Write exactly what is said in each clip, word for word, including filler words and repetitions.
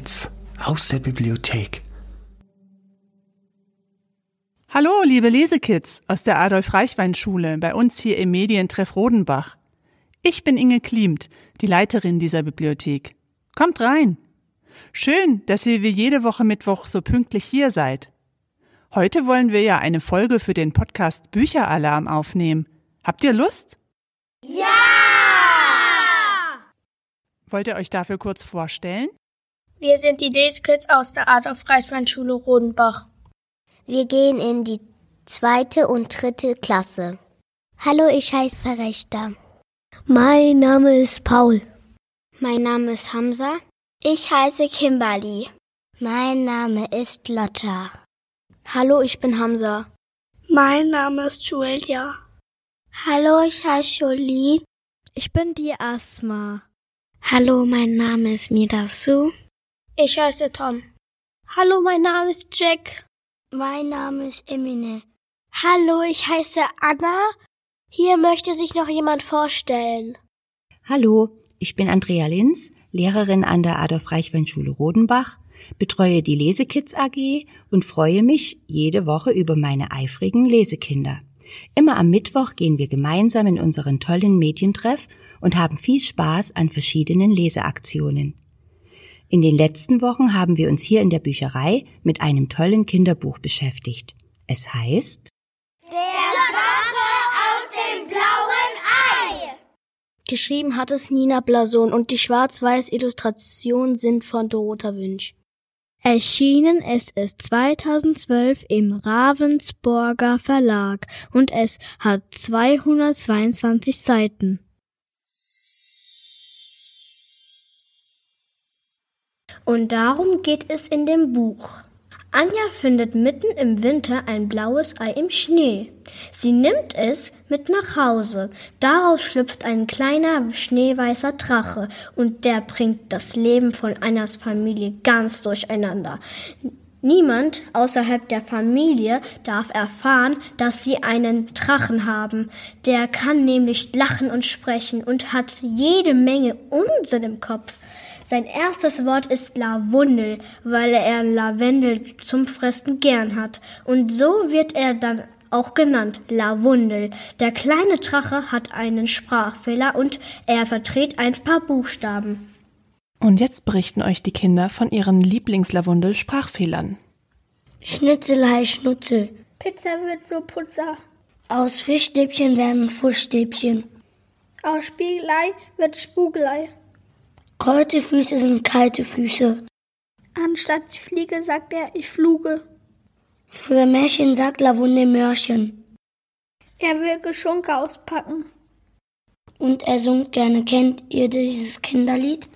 Lesekids aus der Bibliothek. Hallo, liebe Lesekids aus der Adolf-Reichwein-Schule bei uns hier im Medientreff Rodenbach. Ich bin Inge Klimt, die Leiterin dieser Bibliothek. Kommt rein! Schön, dass ihr wie jede Woche Mittwoch so pünktlich hier seid. Heute wollen wir ja eine Folge für den Podcast Bücheralarm aufnehmen. Habt ihr Lust? Ja! Wollt ihr euch dafür kurz vorstellen? Wir sind die Lesekids aus der Adolf-Reichwein-Schule Rodenbach. Wir gehen in die zweite und dritte Klasse. Hallo, ich heiße Verrechter. Mein Name ist Paul. Mein Name ist Hamza. Ich heiße Kimberly. Mein Name ist Lotta. Hallo, ich bin Hamza. Mein Name ist Julia. Hallo, ich heiße Jolie. Ich bin die Asma. Hallo, mein Name ist Midasu. Ich heiße Tom. Hallo, mein Name ist Jack. Mein Name ist Emine. Hallo, ich heiße Anna. Hier möchte sich noch jemand vorstellen. Hallo, ich bin Andrea Linz, Lehrerin an der Adolf-Reichwein-Schule Rodenbach, betreue die Lesekids A G und freue mich jede Woche über meine eifrigen Lesekinder. Immer am Mittwoch gehen wir gemeinsam in unseren tollen Medientreff und haben viel Spaß an verschiedenen Leseaktionen. In den letzten Wochen haben wir uns hier in der Bücherei mit einem tollen Kinderbuch beschäftigt. Es heißt Der Drache aus dem blauen Ei. Geschrieben hat es Nina Blason und die schwarz-weiß Illustrationen sind von Dorota Wünsch. Erschienen ist es zweitausendzwölf im Ravensburger Verlag und es hat zweihundertzweiundzwanzig Seiten. Und darum geht es in dem Buch. Anja findet mitten im Winter ein blaues Ei im Schnee. Sie nimmt es mit nach Hause. Daraus schlüpft ein kleiner schneeweißer Drache und der bringt das Leben von Anjas Familie ganz durcheinander. Niemand außerhalb der Familie darf erfahren, dass sie einen Drachen haben. Der kann nämlich lachen und sprechen und hat jede Menge Unsinn im Kopf. Sein erstes Wort ist Lavendel, weil er Lavendel zum Fressen gern hat. Und so wird er dann auch genannt, Lavendel. Der kleine Drache hat einen Sprachfehler und er verdreht ein paar Buchstaben. Und jetzt berichten euch die Kinder von ihren Lieblings-Lavendel-Sprachfehlern. Schnitzelei Schnutzel. Pizza wird so Putzer. Aus Fischstäbchen werden Fußstäbchen. Aus Spiegelei wird Spugelei. Kalte Füße sind kalte Füße. Anstatt ich fliege, sagt er, ich fluge. Für Märchen sagt Lavendel Mörchen. Er will Geschunke auspacken. Und er singt gerne. Kennt ihr dieses Kinderlied?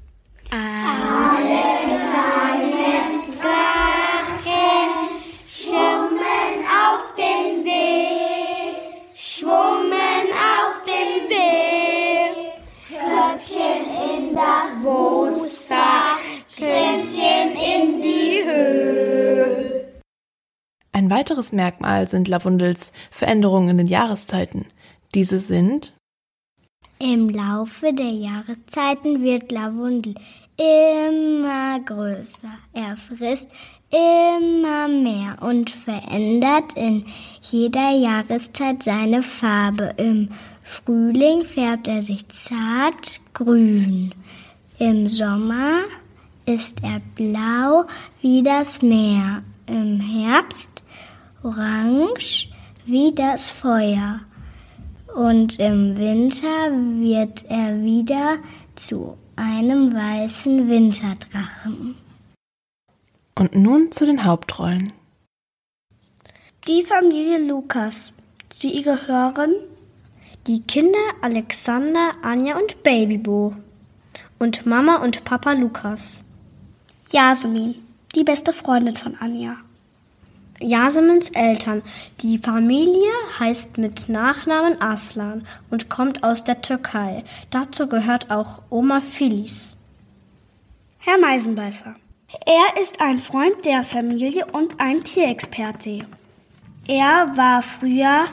Alle kleinen Drachen schwimmen auf dem See, schwimmen auf dem See. Köpfchen in das Wasser, Kränzchen in die Höhe. Ein weiteres Merkmal sind Lavendels Veränderungen in den Jahreszeiten. Diese sind: Im Laufe der Jahreszeiten wird Lavendel immer größer. Er frisst immer mehr und verändert in jeder Jahreszeit seine Farbe. Im Frühling färbt er sich zart grün. Im Sommer ist er blau wie das Meer. Im Herbst orange wie das Feuer. Und im Winter wird er wieder zu einem weißen Winterdrachen. Und nun zu den Hauptrollen. Die Familie Lukas. Zu ihr gehören die Kinder Alexander, Anja und Babybo. Und Mama und Papa Lukas. Jasmin, die beste Freundin von Anja. Jasmins Eltern. Die Familie heißt mit Nachnamen Aslan und kommt aus der Türkei. Dazu gehört auch Oma Filiz. Herr Meisenbeißer. Er ist ein Freund der Familie und ein Tierexperte. Er war früher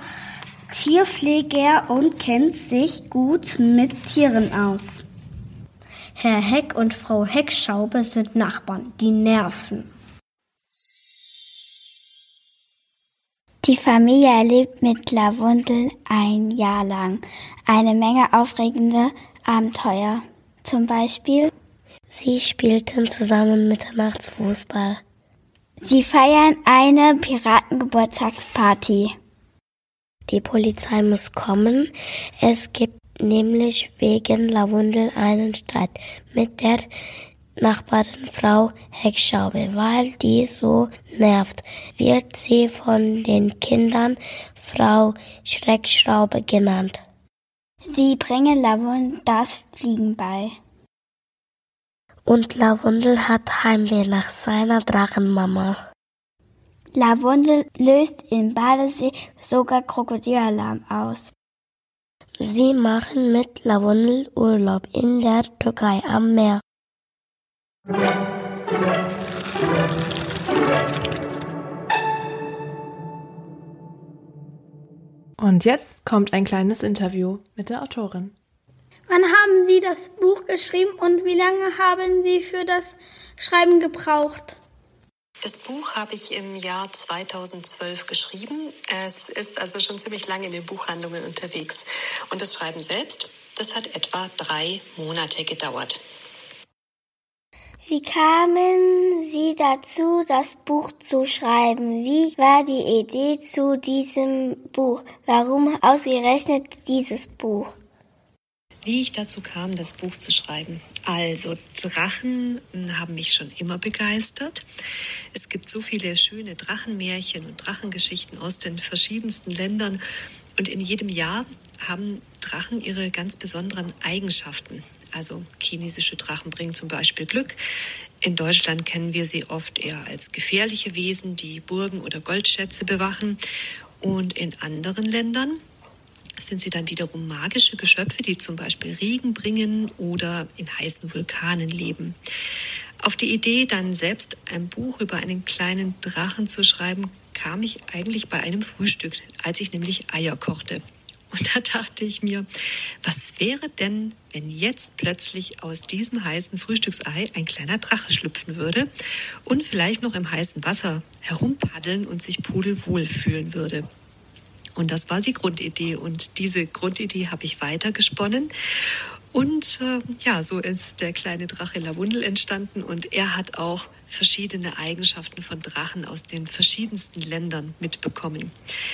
Tierpfleger und kennt sich gut mit Tieren aus. Herr Heck und Frau Heckschaube sind Nachbarn, die nerven. Die Familie erlebt mit Lavendel ein Jahr lang eine Menge aufregende Abenteuer. Zum Beispiel: Sie spielten zusammen Mitternachtsfußball. Sie feiern eine Piratengeburtstagsparty. Die Polizei muss kommen. Es gibt nämlich wegen Lavendel einen Streit mit der Nachbarin Frau Heckschaube. Weil die so nervt, wird sie von den Kindern Frau Schreckschraube genannt. Sie bringen Lavendel das Fliegen bei. Und Lavendel hat Heimweh nach seiner Drachenmama. Lavendel löst im Badesee sogar Krokodilalarm aus. Sie machen mit Lavendel Urlaub in der Türkei am Meer. Und jetzt kommt ein kleines Interview mit der Autorin. Wann haben Sie das Buch geschrieben und wie lange haben Sie für das Schreiben gebraucht? Das Buch habe ich im Jahr zweitausendzwölf geschrieben. Es ist also schon ziemlich lange in den Buchhandlungen unterwegs. Und das Schreiben selbst, das hat etwa drei Monate gedauert. Wie kamen Sie dazu, das Buch zu schreiben? Wie war die Idee zu diesem Buch? Warum ausgerechnet dieses Buch? Wie ich dazu kam, das Buch zu schreiben. Also, Drachen haben mich schon immer begeistert. Es gibt so viele schöne Drachenmärchen und Drachengeschichten aus den verschiedensten Ländern. Und in jedem Jahr haben Drachen ihre ganz besonderen Eigenschaften. Also chinesische Drachen bringen zum Beispiel Glück. In Deutschland kennen wir sie oft eher als gefährliche Wesen, die Burgen oder Goldschätze bewachen. Und in anderen Ländern sind sie dann wiederum magische Geschöpfe, die zum Beispiel Regen bringen oder in heißen Vulkanen leben. Auf die Idee, dann selbst ein Buch über einen kleinen Drachen zu schreiben, kam ich eigentlich bei einem Frühstück, als ich nämlich Eier kochte. Und da dachte ich mir, was wäre denn, wenn jetzt plötzlich aus diesem heißen Frühstücksei ein kleiner Drache schlüpfen würde und vielleicht noch im heißen Wasser herumpaddeln und sich pudelwohl fühlen würde. Und das war die Grundidee. Und diese Grundidee habe ich weitergesponnen. Und äh, ja, so ist der kleine Drache Lavendel entstanden. Und er hat auch verschiedene Eigenschaften von Drachen aus den verschiedensten Ländern mitbekommen.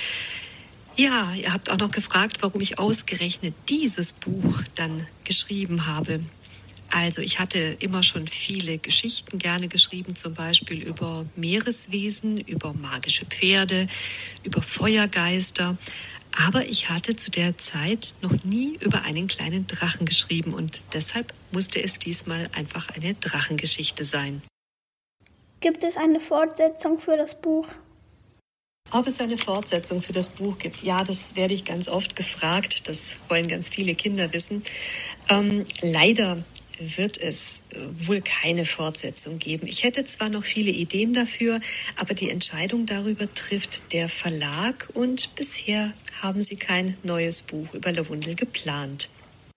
Ja, ihr habt auch noch gefragt, warum ich ausgerechnet dieses Buch dann geschrieben habe. Also ich hatte immer schon viele Geschichten gerne geschrieben, zum Beispiel über Meereswesen, über magische Pferde, über Feuergeister. Aber ich hatte zu der Zeit noch nie über einen kleinen Drachen geschrieben und deshalb musste es diesmal einfach eine Drachengeschichte sein. Gibt es eine Fortsetzung für das Buch? Ob es eine Fortsetzung für das Buch gibt? Ja, das werde ich ganz oft gefragt. Das wollen ganz viele Kinder wissen. Ähm, leider wird es wohl keine Fortsetzung geben. Ich hätte zwar noch viele Ideen dafür, aber die Entscheidung darüber trifft der Verlag und bisher haben sie kein neues Buch über Lavendel geplant.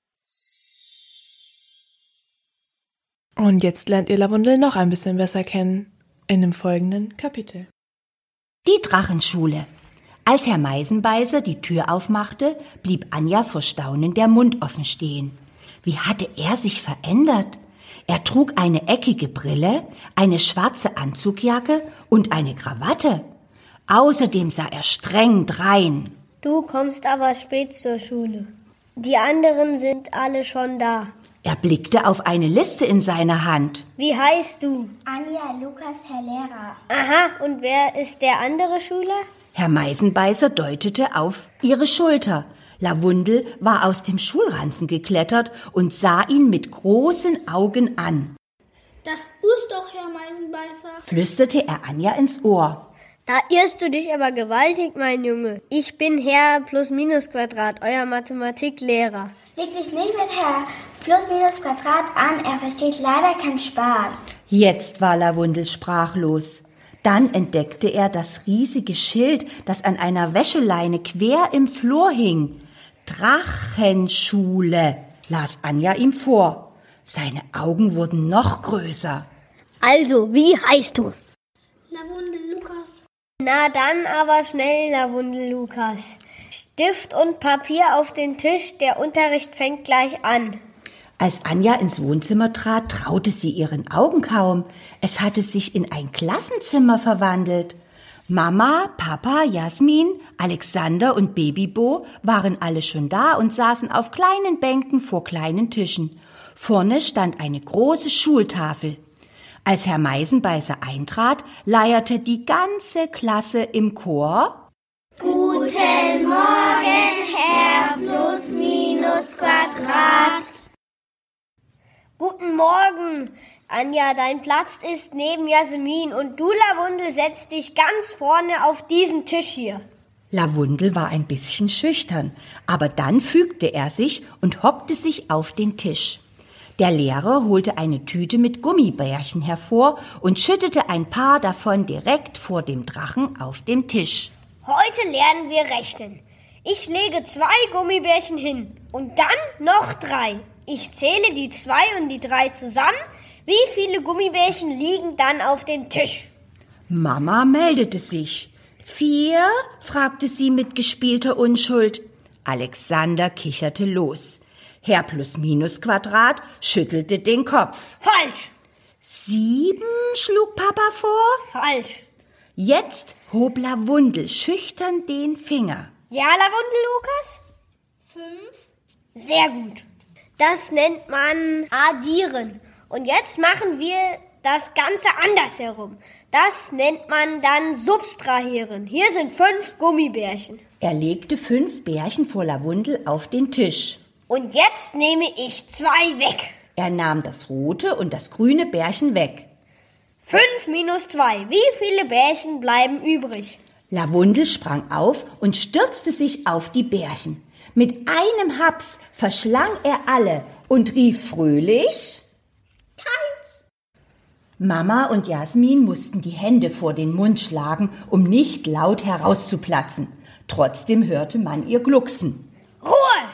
Und jetzt lernt ihr Lavendel noch ein bisschen besser kennen in dem folgenden Kapitel. Die Drachenschule. Als Herr Meisenbeißer die Tür aufmachte, blieb Anja vor Staunen der Mund offen stehen. Wie hatte er sich verändert? Er trug eine eckige Brille, eine schwarze Anzugjacke und eine Krawatte. Außerdem sah er streng drein. Du kommst aber spät zur Schule. Die anderen sind alle schon da. Er blickte auf eine Liste in seiner Hand. Wie heißt du? Anja Lukas, Herr Lehrer. Aha, und wer ist der andere Schüler? Herr Meisenbeißer deutete auf ihre Schulter. Lavendel war aus dem Schulranzen geklettert und sah ihn mit großen Augen an. Das ist doch Herr Meisenbeißer, flüsterte er Anja ins Ohr. Da irrst du dich aber gewaltig, mein Junge. Ich bin Herr Plus-Minus-Quadrat, euer Mathematiklehrer. Leg dich nicht mit Herr Plus-Minus-Quadrat an, er versteht leider keinen Spaß. Jetzt war Lavendel sprachlos. Dann entdeckte er das riesige Schild, das an einer Wäscheleine quer im Flur hing. Drachenschule, las Anja ihm vor. Seine Augen wurden noch größer. Also, wie heißt du? Lavundel Lukas. Na dann aber schnell, Lavundel Lukas. Stift und Papier auf den Tisch, der Unterricht fängt gleich an. Als Anja ins Wohnzimmer trat, traute sie ihren Augen kaum. Es hatte sich in ein Klassenzimmer verwandelt. Mama, Papa, Jasmin, Alexander und Babybo waren alle schon da und saßen auf kleinen Bänken vor kleinen Tischen. Vorne stand eine große Schultafel. Als Herr Meisenbeißer eintrat, leierte die ganze Klasse im Chor: Guten Morgen, Herr Plus Minus Quadrat. Guten Morgen, Anja, dein Platz ist neben Jasmin und du, Lavundel, setzt dich ganz vorne auf diesen Tisch hier. Lavundel war ein bisschen schüchtern, aber dann fügte er sich und hockte sich auf den Tisch. Der Lehrer holte eine Tüte mit Gummibärchen hervor und schüttete ein paar davon direkt vor dem Drachen auf dem Tisch. Heute lernen wir rechnen. Ich lege zwei Gummibärchen hin und dann noch drei. Ich zähle die zwei und die drei zusammen. Wie viele Gummibärchen liegen dann auf dem Tisch? Mama meldete sich. Vier? Fragte sie mit gespielter Unschuld. Alexander kicherte los. Herr Plus-Minus-Quadrat schüttelte den Kopf. Falsch! Sieben, schlug Papa vor. Falsch! Jetzt hob Lavundel schüchtern den Finger. Ja, Lavundel, Lukas? Fünf. Sehr gut. Das nennt man Addieren. Und jetzt machen wir das Ganze andersherum. Das nennt man dann Subtrahieren. Hier sind fünf Gummibärchen. Er legte fünf Bärchen vor Lavundel auf den Tisch. Und jetzt nehme ich zwei weg. Er nahm das rote und das grüne Bärchen weg. Fünf minus zwei. Wie viele Bärchen bleiben übrig? Lavundel sprang auf und stürzte sich auf die Bärchen. Mit einem Haps verschlang er alle und rief fröhlich: Keins! Mama und Jasmin mussten die Hände vor den Mund schlagen, um nicht laut herauszuplatzen. Trotzdem hörte man ihr glucksen. Ruhe!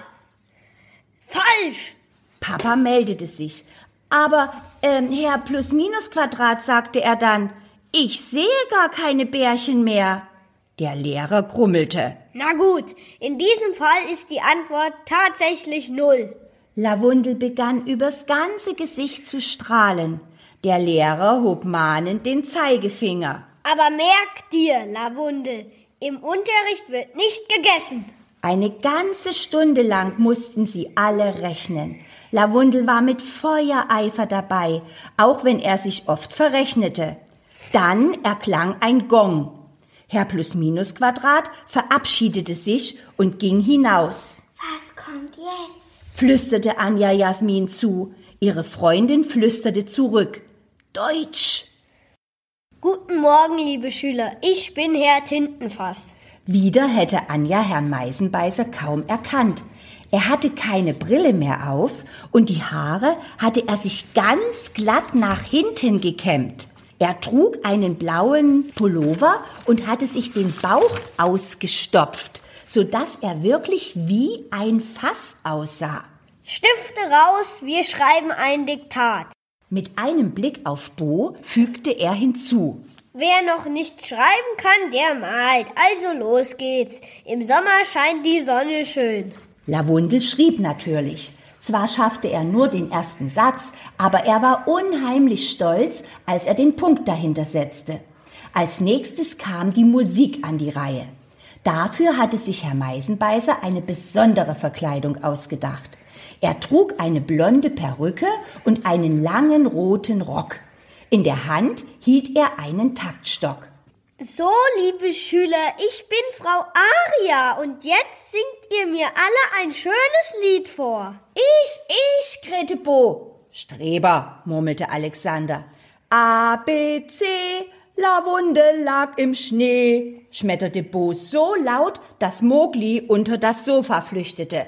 Falsch! Papa meldete sich. Aber, ähm, Herr Plus-Minus-Quadrat, sagte er dann, ich sehe gar keine Bärchen mehr. Der Lehrer grummelte. Na gut, in diesem Fall ist die Antwort tatsächlich null. Lavundel begann übers ganze Gesicht zu strahlen. Der Lehrer hob mahnend den Zeigefinger. Aber merk dir, Lavundel, im Unterricht wird nicht gegessen. Eine ganze Stunde lang mussten sie alle rechnen. Lavundel war mit Feuereifer dabei, auch wenn er sich oft verrechnete. Dann erklang ein Gong. Herr Plus-Minus-Quadrat verabschiedete sich und ging hinaus. Was kommt jetzt? Flüsterte Anja Jasmin zu. Ihre Freundin flüsterte zurück. Deutsch. Guten Morgen, liebe Schüler. Ich bin Herr Tintenfass. Wieder hätte Anja Herrn Meisenbeißer kaum erkannt. Er hatte keine Brille mehr auf und die Haare hatte er sich ganz glatt nach hinten gekämmt. Er trug einen blauen Pullover und hatte sich den Bauch ausgestopft, sodass er wirklich wie ein Fass aussah. Stifte raus, wir schreiben ein Diktat. Mit einem Blick auf Bo fügte er hinzu. Wer noch nicht schreiben kann, der malt. Also los geht's. Im Sommer scheint die Sonne schön. Lavundel schrieb natürlich. Zwar schaffte er nur den ersten Satz, aber er war unheimlich stolz, als er den Punkt dahinter setzte. Als nächstes kam die Musik an die Reihe. Dafür hatte sich Herr Meisenbeißer eine besondere Verkleidung ausgedacht. Er trug eine blonde Perücke und einen langen roten Rock. In der Hand hielt er einen Taktstock. So, liebe Schüler, ich bin Frau Aria und jetzt singt ihr mir alle ein schönes Lied vor. Ich, ich, krähte Bo. Streber, murmelte Alexander. A, B, C, Lavundel lag im Schnee, schmetterte Bo so laut, dass Mowgli unter das Sofa flüchtete.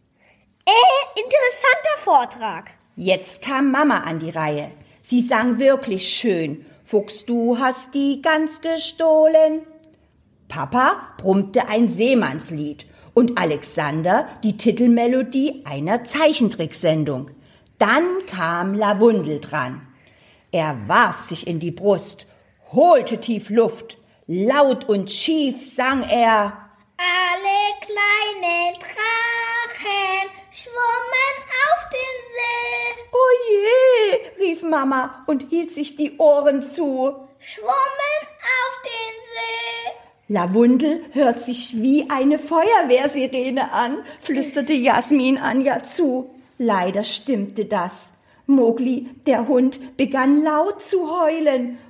Äh, interessanter Vortrag. Jetzt kam Mama an die Reihe. Sie sang wirklich schön. Fuchs, du hast die Gans gestohlen. Papa brummte ein Seemannslied und Alexander die Titelmelodie einer Zeichentricksendung. Dann kam Lavundel dran. Er warf sich in die Brust, holte tief Luft. Laut und schief sang er: Alle kleinen Drachen schwommen auf den See. Oh je, rief Mama und hielt sich die Ohren zu. Schwommen auf den See. Lavundel hört sich wie eine Feuerwehrsirene an, flüsterte Jasmin Anja zu. Leider stimmte das. Mowgli, der Hund, begann laut zu heulen.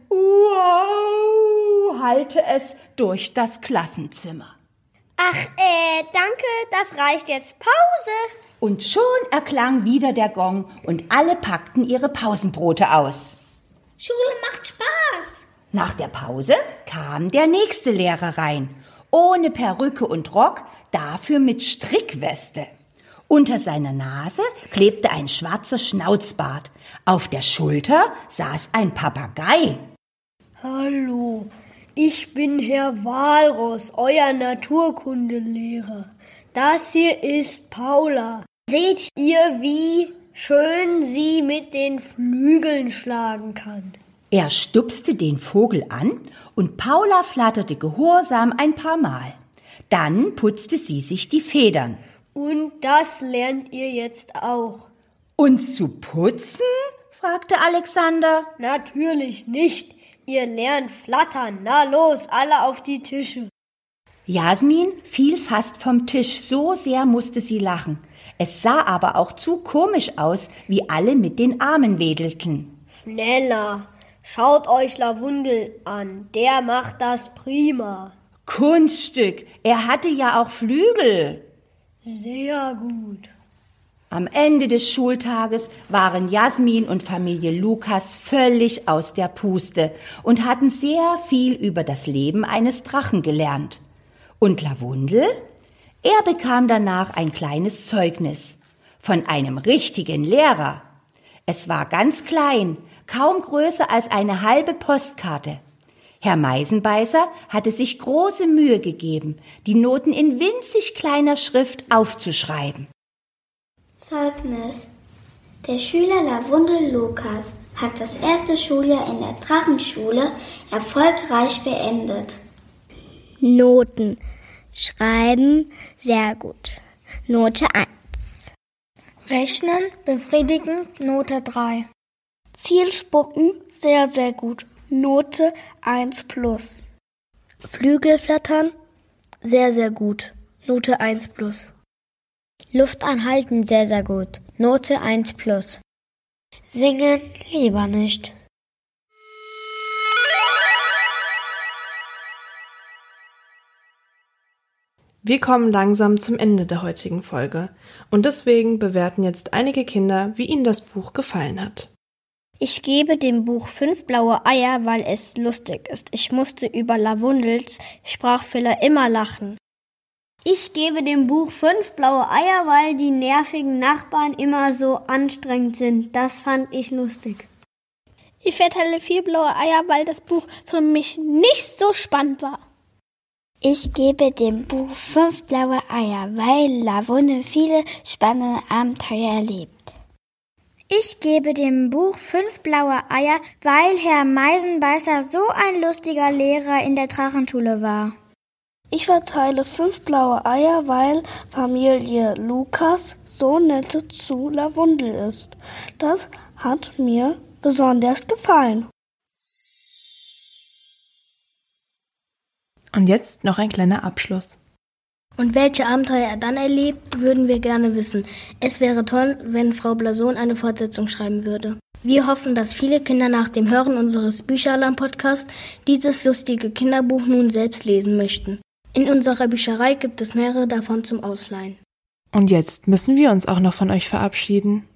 Wow, hallte es durch das Klassenzimmer. Ach, äh, danke, das reicht jetzt. Pause! Und schon erklang wieder der Gong und alle packten ihre Pausenbrote aus. Schule macht Spaß! Nach der Pause kam der nächste Lehrer rein. Ohne Perücke und Rock, dafür mit Strickweste. Unter seiner Nase klebte ein schwarzer Schnauzbart. Auf der Schulter saß ein Papagei. Hallo, ich bin Herr Walross, euer Naturkundelehrer. Das hier ist Paula. Seht ihr, wie schön sie mit den Flügeln schlagen kann? Er stupste den Vogel an und Paula flatterte gehorsam ein paar Mal. Dann putzte sie sich die Federn. Und das lernt ihr jetzt auch. Uns zu putzen? Fragte Alexander. Natürlich nicht. Ihr lernt flattern. Na los, alle auf die Tische. Jasmin fiel fast vom Tisch, so sehr musste sie lachen. Es sah aber auch zu komisch aus, wie alle mit den Armen wedelten. Schneller. Schaut euch Lavundel an. Der macht das prima. Kunststück. Er hatte ja auch Flügel. Sehr gut. Am Ende des Schultages waren Jasmin und Familie Lukas völlig aus der Puste und hatten sehr viel über das Leben eines Drachen gelernt. Und Lavundel? Er bekam danach ein kleines Zeugnis von einem richtigen Lehrer. Es war ganz klein, kaum größer als eine halbe Postkarte. Herr Meisenbeißer hatte sich große Mühe gegeben, die Noten in winzig kleiner Schrift aufzuschreiben. Zeugnis. Der Schüler Lavundel Lukas hat das erste Schuljahr in der Drachenschule erfolgreich beendet. Noten. Schreiben, sehr gut. Note eins. Rechnen, befriedigend, Note drei. Zielspucken, sehr, sehr gut. Note eins plus. Flügel flattern, sehr, sehr gut. Note eins plus. Luft anhalten, sehr, sehr gut. Note eins plus. Singen, lieber nicht. Wir kommen langsam zum Ende der heutigen Folge und deswegen bewerten jetzt einige Kinder, wie ihnen das Buch gefallen hat. Ich gebe dem Buch fünf blaue Eier, weil es lustig ist. Ich musste über Lavundels Sprachfehler immer lachen. Ich gebe dem Buch fünf blaue Eier, weil die nervigen Nachbarn immer so anstrengend sind. Das fand ich lustig. Ich verteile vier blaue Eier, weil das Buch für mich nicht so spannend war. Ich gebe dem Buch fünf blaue Eier, weil Lavundel viele spannende Abenteuer erlebt. Ich gebe dem Buch fünf blaue Eier, weil Herr Meisenbeißer so ein lustiger Lehrer in der Drachenschule war. Ich verteile fünf blaue Eier, weil Familie Lukas so nett zu Lavundel ist. Das hat mir besonders gefallen. Und jetzt noch ein kleiner Abschluss. Und welche Abenteuer er dann erlebt, würden wir gerne wissen. Es wäre toll, wenn Frau Blason eine Fortsetzung schreiben würde. Wir hoffen, dass viele Kinder nach dem Hören unseres Bücheralarm-Podcasts dieses lustige Kinderbuch nun selbst lesen möchten. In unserer Bücherei gibt es mehrere davon zum Ausleihen. Und jetzt müssen wir uns auch noch von euch verabschieden.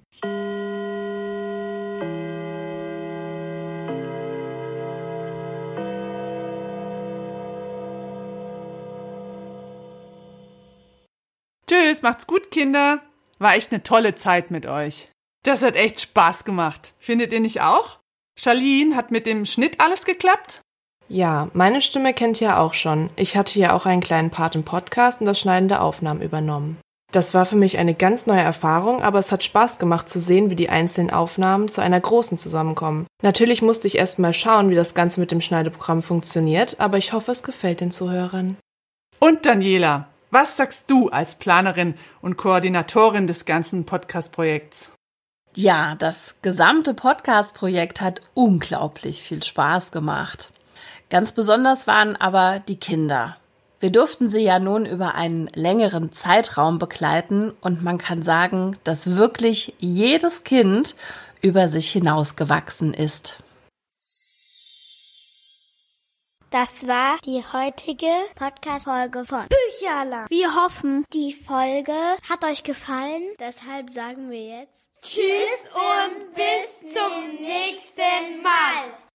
Tschüss, macht's gut, Kinder. War echt eine tolle Zeit mit euch. Das hat echt Spaß gemacht. Findet ihr nicht auch? Charlene, hat mit dem Schnitt alles geklappt? Ja, meine Stimme kennt ihr ja auch schon. Ich hatte ja auch einen kleinen Part im Podcast und das Schneiden der Aufnahmen übernommen. Das war für mich eine ganz neue Erfahrung, aber es hat Spaß gemacht zu sehen, wie die einzelnen Aufnahmen zu einer großen zusammenkommen. Natürlich musste ich erst mal schauen, wie das Ganze mit dem Schneideprogramm funktioniert, aber ich hoffe, es gefällt den Zuhörern. Und Daniela, was sagst du als Planerin und Koordinatorin des ganzen Podcast-Projekts? Ja, das gesamte Podcast-Projekt hat unglaublich viel Spaß gemacht. Ganz besonders waren aber die Kinder. Wir durften sie ja nun über einen längeren Zeitraum begleiten und man kann sagen, dass wirklich jedes Kind über sich hinausgewachsen ist. Das war die heutige Podcast-Folge von Bücherland. Wir hoffen, die Folge hat euch gefallen. Deshalb sagen wir jetzt Tschüss und bis zum nächsten Mal.